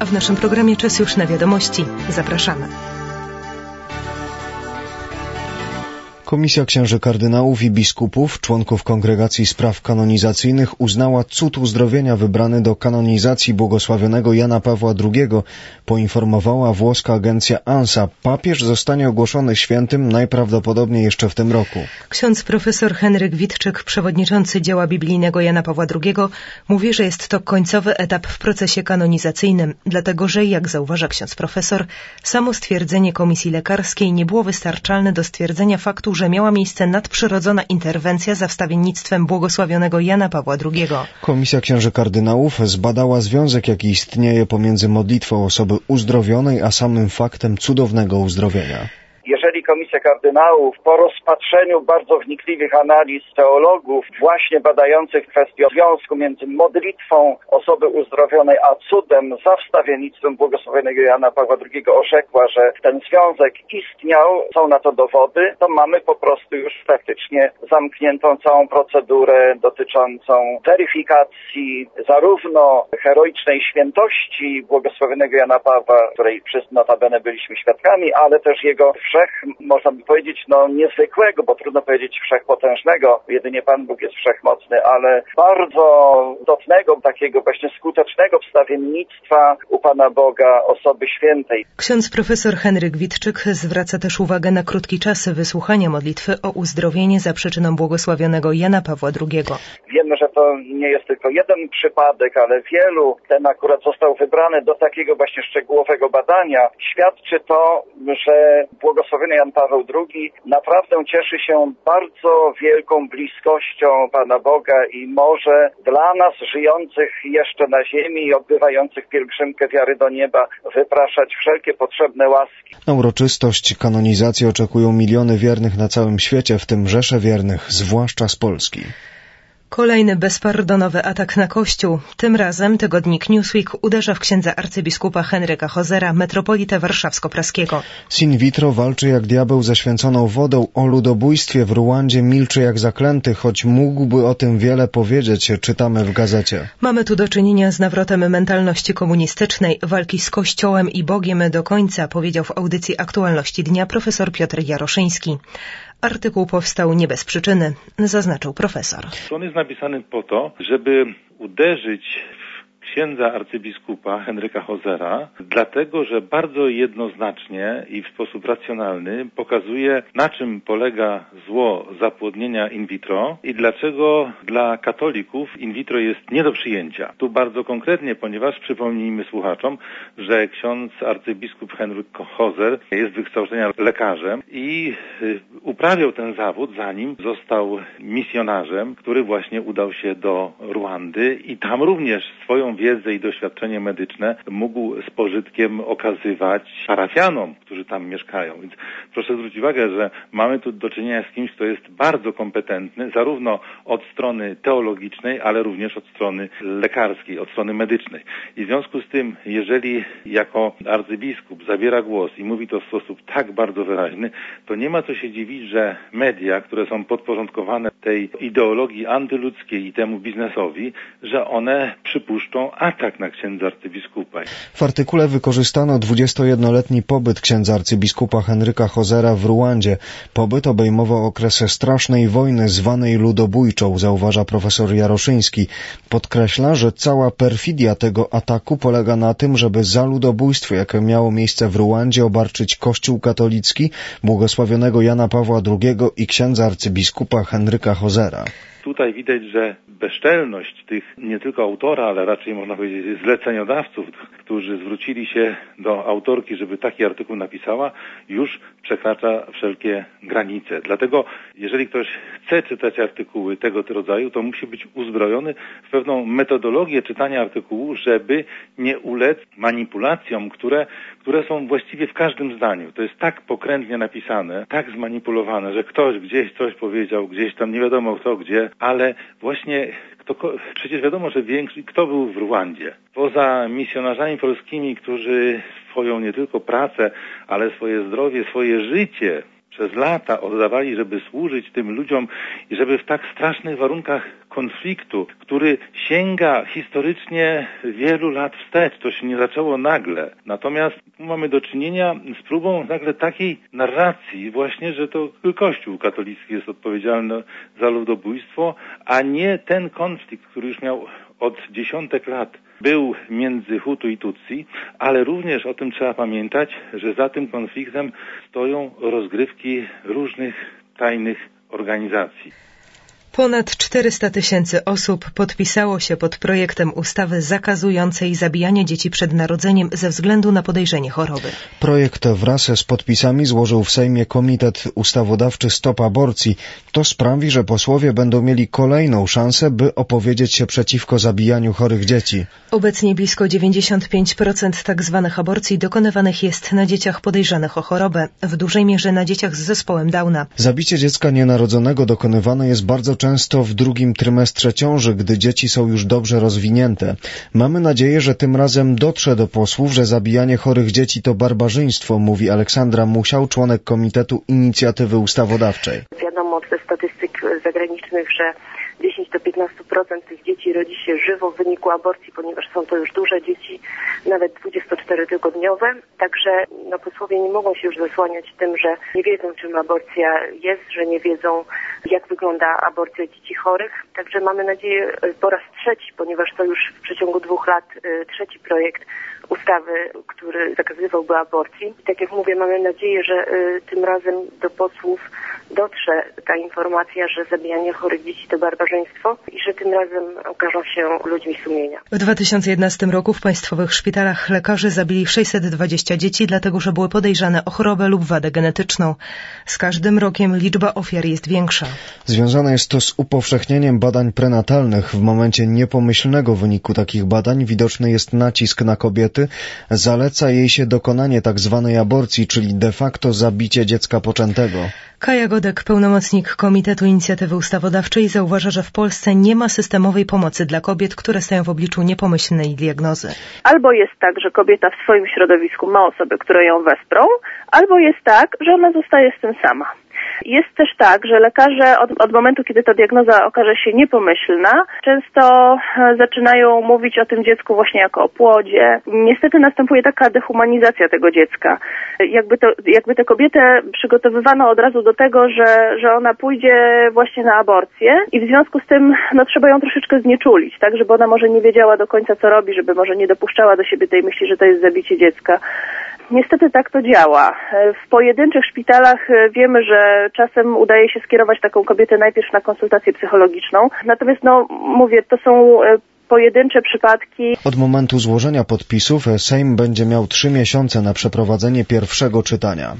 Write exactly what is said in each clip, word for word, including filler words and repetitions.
A w naszym programie czas już na wiadomości. Zapraszamy. Komisja księży kardynałów i biskupów, członków Kongregacji Spraw Kanonizacyjnych uznała cud uzdrowienia wybrany do kanonizacji błogosławionego Jana Pawła drugiego, poinformowała włoska agencja ANSA. Papież zostanie ogłoszony świętym najprawdopodobniej jeszcze w tym roku. Ksiądz profesor Henryk Witczyk, przewodniczący dzieła biblijnego Jana Pawła drugiego, mówi, że jest to końcowy etap w procesie kanonizacyjnym, dlatego że, jak zauważa ksiądz profesor, samo stwierdzenie komisji lekarskiej nie było wystarczalne do stwierdzenia faktu, że miała miejsce nadprzyrodzona interwencja za wstawiennictwem błogosławionego Jana Pawła drugiego. Komisja księży kardynałów zbadała związek, jaki istnieje pomiędzy modlitwą osoby uzdrowionej, a samym faktem cudownego uzdrowienia. Jeżeli Komisja Kardynałów po rozpatrzeniu bardzo wnikliwych analiz teologów właśnie badających kwestię związku między modlitwą osoby uzdrowionej a cudem za wstawiennictwem błogosławionego Jana Pawła drugiego orzekła, że ten związek istniał, są na to dowody, to mamy po prostu już praktycznie zamkniętą całą procedurę dotyczącą weryfikacji zarówno heroicznej świętości błogosławionego Jana Pawła, której wszyscy notabene byliśmy świadkami, ale też jego wszech, można by powiedzieć, no niezwykłego, bo trudno powiedzieć wszechpotężnego, jedynie Pan Bóg jest wszechmocny, ale bardzo istotnego, takiego właśnie skutecznego wstawiennictwa u Pana Boga osoby świętej. Ksiądz profesor Henryk Witczyk zwraca też uwagę na krótki czas wysłuchania modlitwy o uzdrowienie za przyczyną błogosławionego Jana Pawła drugiego. Wiemy, że to nie jest tylko jeden przypadek, ale wielu. Ten akurat został wybrany do takiego właśnie szczegółowego badania. Świadczy to, że błogosławiony Jan Paweł drugi naprawdę cieszy się bardzo wielką bliskością Pana Boga i może dla nas żyjących jeszcze na ziemi i odbywających pielgrzymkę wiary do nieba wypraszać wszelkie potrzebne łaski. Na uroczystość kanonizacji oczekują miliony wiernych na całym świecie, w tym rzesze wiernych, zwłaszcza z Polski. Kolejny bezpardonowy atak na Kościół. Tym razem tygodnik Newsweek uderza w księdza arcybiskupa Henryka Hozera, metropolitę warszawsko-praskiego. Sin vitro walczy jak diabeł ze święconą wodą. O ludobójstwie w Ruandzie milczy jak zaklęty, choć mógłby o tym wiele powiedzieć, czytamy w gazecie. Mamy tu do czynienia z nawrotem mentalności komunistycznej, walki z Kościołem i Bogiem do końca, powiedział w audycji Aktualności Dnia profesor Piotr Jaroszyński. Artykuł powstał nie bez przyczyny, zaznaczył profesor. On jest napisany po to, żeby uderzyć w księdza arcybiskupa Henryka Hozera, dlatego że bardzo jednoznacznie i w sposób racjonalny pokazuje, na czym polega zło zapłodnienia in vitro i dlaczego dla katolików in vitro jest nie do przyjęcia. Tu bardzo konkretnie, ponieważ przypomnijmy słuchaczom, że ksiądz arcybiskup Henryk Hozer jest wykształcenia lekarzem i uprawiał ten zawód, zanim został misjonarzem, który właśnie udał się do Ruandy i tam również swoją wiedzę i doświadczenie medyczne mógł z pożytkiem okazywać parafianom, którzy tam mieszkają. Więc proszę zwrócić uwagę, że mamy tu do czynienia z kimś, kto jest bardzo kompetentny, zarówno od strony teologicznej, ale również od strony lekarskiej, od strony medycznej. I w związku z tym, jeżeli jako arcybiskup zabiera głos i mówi to w sposób tak bardzo wyraźny, to nie ma co się dziwić, że media, które są podporządkowane tej ideologii antyludzkiej i temu biznesowi, że one przypuszczą atak na księdza arcybiskupa. W artykule wykorzystano dwudziestojednoletni pobyt księdza arcybiskupa Henryka Hozera w Ruandzie. Pobyt obejmował okres strasznej wojny zwanej ludobójczą, zauważa profesor Jaroszyński. Podkreśla, że cała perfidia tego ataku polega na tym, żeby za ludobójstwo, jakie miało miejsce w Ruandzie, obarczyć Kościół katolicki, błogosławionego Jana Pawła drugiego i księdza arcybiskupa Henryka Hozera. Tutaj widać, że bezczelność tych nie tylko autora, ale raczej można powiedzieć zleceniodawców, którzy zwrócili się do autorki, żeby taki artykuł napisała, już przekracza wszelkie granice. Dlatego jeżeli ktoś chce czytać artykuły tego rodzaju, to musi być uzbrojony w pewną metodologię czytania artykułu, żeby nie ulec manipulacjom, które, które są właściwie w każdym zdaniu. To jest tak pokrętnie napisane, tak zmanipulowane, że ktoś gdzieś coś powiedział, gdzieś tam nie wiadomo kto gdzie, ale właśnie kto, przecież wiadomo, że większy, kto był w Ruandzie. Poza misjonarzami polskimi, którzy swoją nie tylko pracę, ale swoje zdrowie, swoje życie przez lata oddawali, żeby służyć tym ludziom i żeby w tak strasznych warunkach konfliktu, który sięga historycznie wielu lat wstecz. To się nie zaczęło nagle. Natomiast mamy do czynienia z próbą nagle takiej narracji właśnie, że to Kościół katolicki jest odpowiedzialny za ludobójstwo, a nie ten konflikt, który już miał od dziesiątek lat był między Hutu i Tutsi, ale również o tym trzeba pamiętać, że za tym konfliktem stoją rozgrywki różnych tajnych organizacji. Ponad czterysta tysięcy osób podpisało się pod projektem ustawy zakazującej zabijania dzieci przed narodzeniem ze względu na podejrzenie choroby. Projekt wraz z podpisami złożył w Sejmie Komitet Ustawodawczy Stop Aborcji. To sprawi, że posłowie będą mieli kolejną szansę, by opowiedzieć się przeciwko zabijaniu chorych dzieci. Obecnie blisko dziewięćdziesiąt pięć procent tak zwanych aborcji dokonywanych jest na dzieciach podejrzanych o chorobę, w dużej mierze na dzieciach z zespołem Downa. Zabicie dziecka nienarodzonego dokonywane jest bardzo często w drugim trymestrze ciąży, gdy dzieci są już dobrze rozwinięte. Mamy nadzieję, że tym razem dotrze do posłów, że zabijanie chorych dzieci to barbarzyństwo, mówi Aleksandra Musiał, członek Komitetu Inicjatywy Ustawodawczej. Wiadomo ze statystyk zagranicznych, że dziesięć do piętnastu procent tych dzieci rodzi się żywo w wyniku aborcji, ponieważ są to już duże dzieci, nawet dwudziestoczterotygodniowe. Także no, posłowie nie mogą się już zasłaniać tym, że nie wiedzą, czym aborcja jest, że nie wiedzą, jak wygląda aborcja dzieci chorych. Także mamy nadzieję po raz trzeci, ponieważ to już w przeciągu dwóch lat trzeci projekt ustawy, który zakazywałby aborcji. I tak jak mówię, mamy nadzieję, że y, tym razem do posłów dotrze ta informacja, że zabijanie chorych dzieci to barbarzyństwo i że tym razem okażą się ludźmi sumienia. W dwa tysiące jedenastym roku w państwowych szpitalach lekarze zabili sześćset dwadzieścia dzieci, dlatego że były podejrzane o chorobę lub wadę genetyczną. Z każdym rokiem liczba ofiar jest większa. Związane jest to z upowszechnieniem badań prenatalnych. W momencie niepomyślnego wyniku takich badań widoczny jest nacisk na kobiety. Zaleca jej się dokonanie tak zwanej aborcji, czyli de facto zabicie dziecka poczętego. Kaja Godek, pełnomocnik Komitetu Inicjatywy Ustawodawczej, zauważa, że w Polsce nie ma systemowej pomocy dla kobiet, które stoją w obliczu niepomyślnej diagnozy. Albo jest tak, że kobieta w swoim środowisku ma osoby, które ją wesprą, albo jest tak, że ona zostaje z tym sama. Jest też tak, że lekarze od, od momentu, kiedy ta diagnoza okaże się niepomyślna, często zaczynają mówić o tym dziecku właśnie jako o płodzie. Niestety następuje taka dehumanizacja tego dziecka. Jakby, to, jakby tę kobietę przygotowywano od razu do tego, że, że ona pójdzie właśnie na aborcję i w związku z tym no, trzeba ją troszeczkę znieczulić, tak, żeby ona może nie wiedziała do końca, co robi, żeby może nie dopuszczała do siebie tej myśli, że to jest zabicie dziecka. Niestety tak to działa. W pojedynczych szpitalach wiemy, że czasem udaje się skierować taką kobietę najpierw na konsultację psychologiczną. Natomiast, no mówię, to są pojedyncze przypadki. Od momentu złożenia podpisów Sejm będzie miał trzy miesiące na przeprowadzenie pierwszego czytania.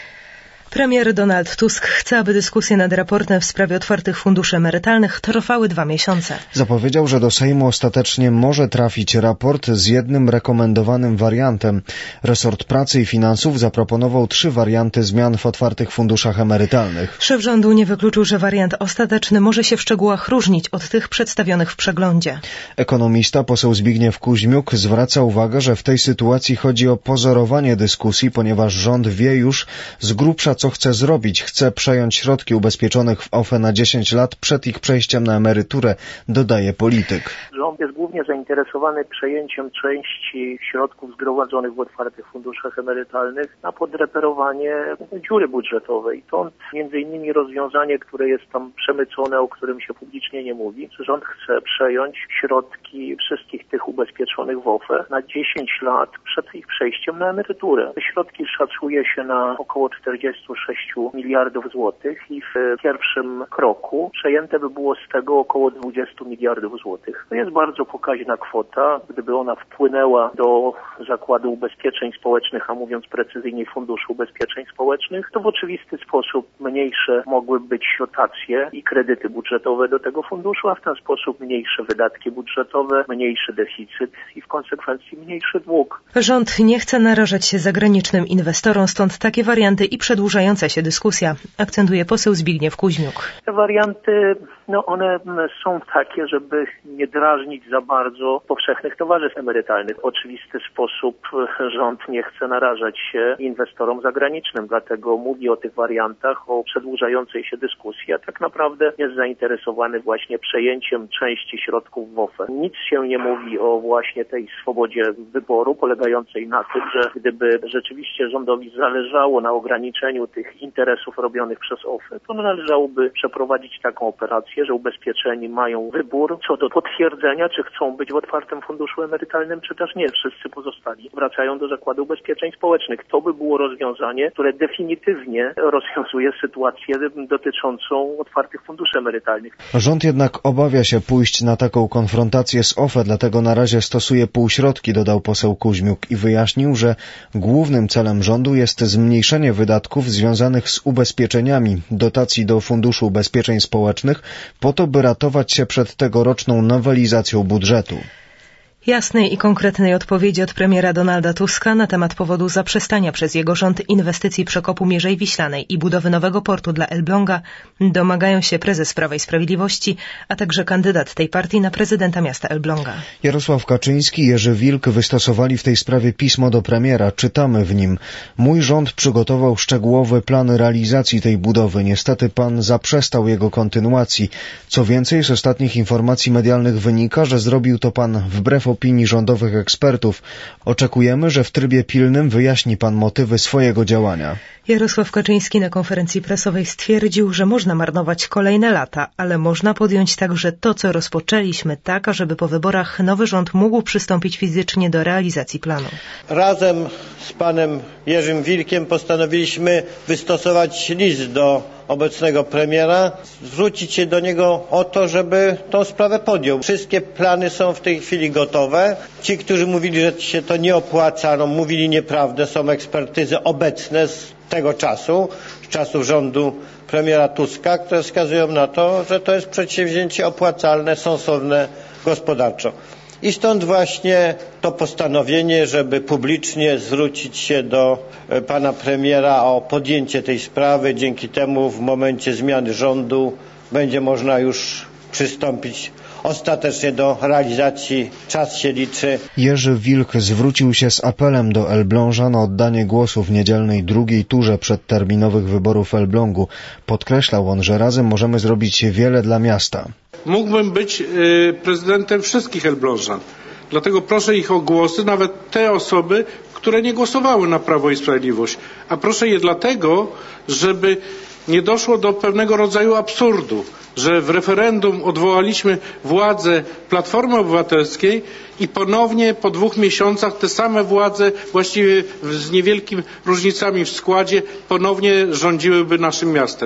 Premier Donald Tusk chce, aby dyskusje nad raportem w sprawie otwartych funduszy emerytalnych trwały dwa miesiące. Zapowiedział, że do Sejmu ostatecznie może trafić raport z jednym rekomendowanym wariantem. Resort Pracy i Finansów zaproponował trzy warianty zmian w otwartych funduszach emerytalnych. Szef rządu nie wykluczył, że wariant ostateczny może się w szczegółach różnić od tych przedstawionych w przeglądzie. Ekonomista poseł Zbigniew Kuźmiuk zwraca uwagę, że w tej sytuacji chodzi o pozorowanie dyskusji, ponieważ rząd wie już z grubsza, co chce zrobić. Chce przejąć środki ubezpieczonych w O F E na dziesięć lat przed ich przejściem na emeryturę, dodaje polityk. Rząd jest głównie zainteresowany przejęciem części środków zgromadzonych w otwartych funduszach emerytalnych na podreperowanie dziury budżetowej. Stąd między innymi rozwiązanie, które jest tam przemycone, o którym się publicznie nie mówi, że rząd chce przejąć środki wszystkich tych ubezpieczonych w O F E na dziesięć lat przed ich przejściem na emeryturę. Te środki szacuje się na około czterdzieści sześć miliardów złotych i w pierwszym kroku przejęte by było z tego około dwadzieścia miliardów złotych. To jest bardzo pokaźna kwota. Gdyby ona wpłynęła do Zakładu Ubezpieczeń Społecznych, a mówiąc precyzyjniej Funduszu Ubezpieczeń Społecznych, to w oczywisty sposób mniejsze mogły być dotacje i kredyty budżetowe do tego funduszu, a w ten sposób mniejsze wydatki budżetowe, mniejszy deficyt i w konsekwencji mniejszy dług. Rząd nie chce narażać się zagranicznym inwestorom, stąd takie warianty i przedłużająca się dyskusja, akcentuje poseł Zbigniew Kuźmiuk. Te warianty No one są takie, żeby nie drażnić za bardzo powszechnych towarzystw emerytalnych. W oczywisty sposób rząd nie chce narażać się inwestorom zagranicznym, dlatego mówi o tych wariantach, o przedłużającej się dyskusji, a tak naprawdę jest zainteresowany właśnie przejęciem części środków w O F E. Nic się nie mówi o właśnie tej swobodzie wyboru polegającej na tym, że gdyby rzeczywiście rządowi zależało na ograniczeniu tych interesów robionych przez O F E, to należałoby przeprowadzić taką operację, że ubezpieczeni mają wybór co do potwierdzenia, czy chcą być w otwartym funduszu emerytalnym, czy też nie. Wszyscy pozostali wracają do Zakładu Ubezpieczeń Społecznych. To by było rozwiązanie, które definitywnie rozwiązuje sytuację dotyczącą otwartych funduszy emerytalnych. Rząd jednak obawia się pójść na taką konfrontację z O F E, dlatego na razie stosuje półśrodki, dodał poseł Kuźmiuk i wyjaśnił, że głównym celem rządu jest zmniejszenie wydatków związanych z ubezpieczeniami, dotacji do Funduszu Ubezpieczeń Społecznych, po to, by ratować się przed tegoroczną nowelizacją budżetu. Jasnej i konkretnej odpowiedzi od premiera Donalda Tuska na temat powodu zaprzestania przez jego rząd inwestycji przekopu Mierzei Wiślanej i budowy nowego portu dla Elbląga domagają się prezes Prawa i Sprawiedliwości, a także kandydat tej partii na prezydenta miasta Elbląga. Jarosław Kaczyński i Jerzy Wilk wystosowali w tej sprawie pismo do premiera. Czytamy w nim: mój rząd przygotował szczegółowy plan realizacji tej budowy. Niestety pan zaprzestał jego kontynuacji. Co więcej, z ostatnich informacji medialnych wynika, że zrobił to pan wbrew opinii rządowych ekspertów. Oczekujemy, że w trybie pilnym wyjaśni pan motywy swojego działania. Jarosław Kaczyński na konferencji prasowej stwierdził, że można marnować kolejne lata, ale można podjąć także to, co rozpoczęliśmy, tak, ażeby po wyborach nowy rząd mógł przystąpić fizycznie do realizacji planu. Razem z panem Jerzym Wilkiem postanowiliśmy wystosować list do obecnego premiera, zwrócić się do niego o to, żeby tą sprawę podjął. Wszystkie plany są w tej chwili gotowe. Ci, którzy mówili, że się to nie opłaca, no, mówili nieprawdę. Są ekspertyzy obecne z tego czasu, z czasów rządu premiera Tuska, które wskazują na to, że to jest przedsięwzięcie opłacalne, sensowne gospodarczo. I stąd właśnie to postanowienie, żeby publicznie zwrócić się do pana premiera o podjęcie tej sprawy. Dzięki temu w momencie zmiany rządu będzie można już przystąpić ostatecznie do realizacji. Czas się liczy. Jerzy Wilk zwrócił się z apelem do Elblążan o oddanie głosu w niedzielnej drugiej turze przedterminowych wyborów w Elblągu. Podkreślał on, że razem możemy zrobić wiele dla miasta. Mógłbym być y, prezydentem wszystkich Elblążan. Dlatego proszę ich o głosy, nawet te osoby, które nie głosowały na Prawo i Sprawiedliwość. A proszę je dlatego, żeby nie doszło do pewnego rodzaju absurdu, że w referendum odwołaliśmy władzę Platformy Obywatelskiej i ponownie po dwóch miesiącach te same władze, właściwie z niewielkimi różnicami w składzie, ponownie rządziłyby naszym miastem.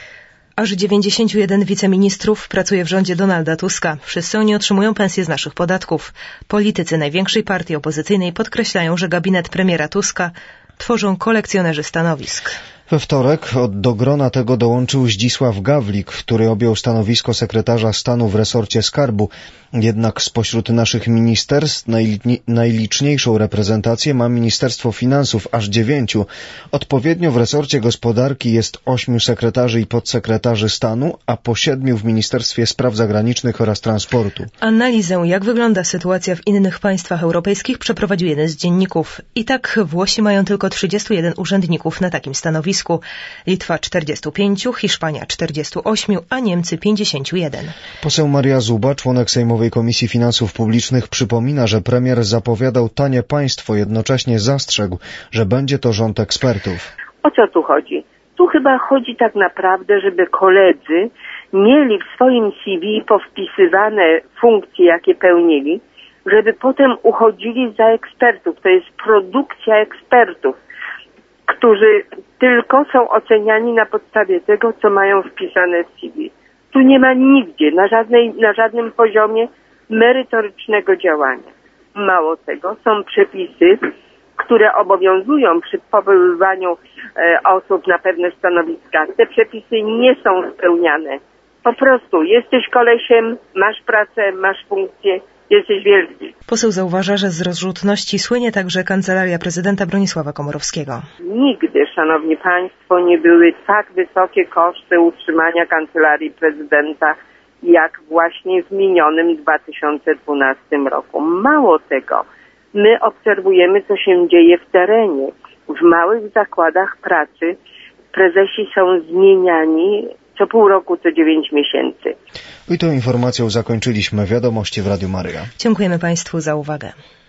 Aż dziewięćdziesięciu jeden wiceministrów pracuje w rządzie Donalda Tuska. Wszyscy oni otrzymują pensje z naszych podatków. Politycy największej partii opozycyjnej podkreślają, że gabinet premiera Tuska tworzą kolekcjonerzy stanowisk. We wtorek do grona tego dołączył Zdzisław Gawlik, który objął stanowisko sekretarza stanu w resorcie skarbu. Jednak spośród naszych ministerstw najliczniejszą reprezentację ma Ministerstwo Finansów, aż dziewięciu. Odpowiednio w resorcie gospodarki jest ośmiu sekretarzy i podsekretarzy stanu, a po siedmiu w Ministerstwie Spraw Zagranicznych oraz Transportu. Analizę, jak wygląda sytuacja w innych państwach europejskich, przeprowadził jeden z dzienników. I tak Włosi mają tylko trzydziestu jeden urzędników na takim stanowisku. Litwa czterdziestu pięciu, Hiszpania czterdziestu ośmiu, a Niemcy pięćdziesięciu jeden. Poseł Maria Zuba, członek Sejmowej Komisji Finansów Publicznych, przypomina, że premier zapowiadał tanie państwo, jednocześnie zastrzegł, że będzie to rząd ekspertów. O co tu chodzi? Tu chyba chodzi tak naprawdę, żeby koledzy mieli w swoim C V powpisywane funkcje, jakie pełnili, żeby potem uchodzili za ekspertów. To jest produkcja ekspertów, którzy tylko są oceniani na podstawie tego, co mają wpisane w C V. Tu nie ma nigdzie, na, żadnej, na żadnym poziomie merytorycznego działania. Mało tego, są przepisy, które obowiązują przy powoływaniu e, osób na pewne stanowiska. Te przepisy nie są spełniane. Po prostu jesteś kolesiem, masz pracę, masz funkcję, jesteś wielki. Poseł zauważa, że z rozrzutności słynie także Kancelaria Prezydenta Bronisława Komorowskiego. Nigdy, szanowni państwo, nie były tak wysokie koszty utrzymania Kancelarii Prezydenta, jak właśnie w minionym dwa tysiące dwunastym roku. Mało tego, my obserwujemy, co się dzieje w terenie. W małych zakładach pracy prezesi są zmieniani co pół roku, co dziewięć miesięcy. I tą informacją zakończyliśmy Wiadomości w Radiu Maryja. Dziękujemy Państwu za uwagę.